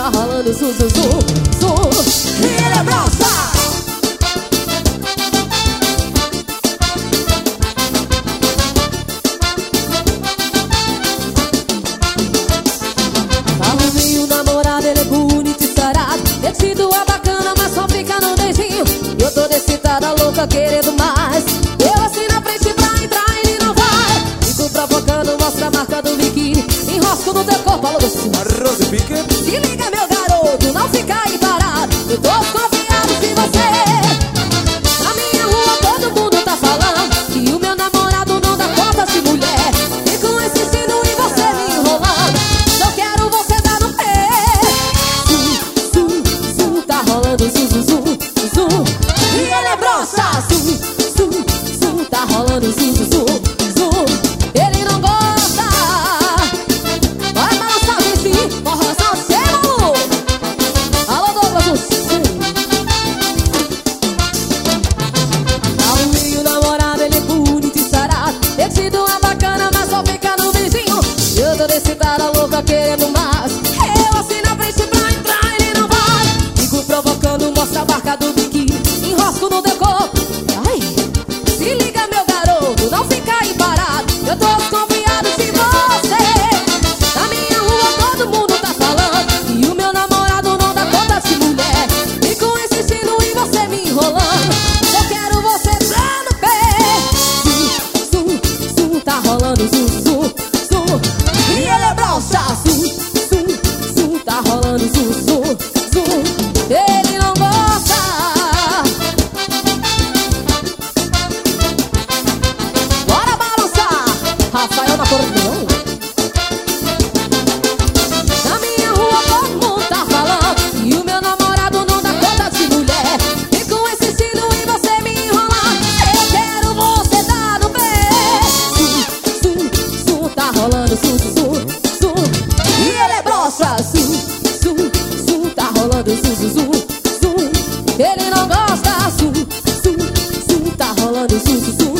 tá rolando zum, zum, zum, zum. E ele é broxa. Arrumei o namorado, ele é bonito e sarado, metido a bacana, mas só fica no beijinho. E eu tô excitada, louca, querendo mais. Eu assim na frente pra entrar, ele não vai. Fico provocando, mostra a marca do biquíni, enrosco no teu corpo, alô doce. Arroz e pique. Se liga, meu garoto, não fica aí parado. Eu tô desconfiado de você. Na minha rua todo mundo tá falando que o meu namorado não dá conta de mulher. Fico insistindo em você me enrolando, só quero você dar no pé. Zum, zum, zum, tá rolando zum, zum, zum, zum. E ele é broxa. Zum, zum, zum, tá rolando zum, zum, zum, zum. Ele não gosta. Vai balançar o vizinho, forrozão seu. Alô, Douglas, arrumei o namorado, ele é bonito e sarado, metido a bacana, mas só fica no vizinho. Eu tô excitada, louca, querendo mais. Eu assim na frente pra entrar, ele não vai. Fico provocando, mostra a marca do biquíni, enrosco no teu corpo. Ai, se liga, meu garoto, não fica aí parado. Eu tô desconfiado de você. Na minha rua todo mundo tá falando que o meu namorado não dá conta de mulher. Fico insistindo em você me enrolando, eu quero você dar no pé. Zum, zum, zum, tá rolando zum, zum, zum. E ele é broxa. Zum, zum, zum, tá rolando zum, zum, zum. Ele não gosta. Bora balançar, Rafael na acordeão. Na minha rua todo mundo tá falando que o meu namorado não dá conta de mulher. Fico insistindo em você me enrolar, eu quero você dar no pé. Zum, zum, zum, tá rolando zum, zum, zum. E ele é broxa. Zum, zum, zum, tá rolando zum, zum, zum, zum. Ele não gosta. Zum, zum, zum, tá rolando zum, zum, zum.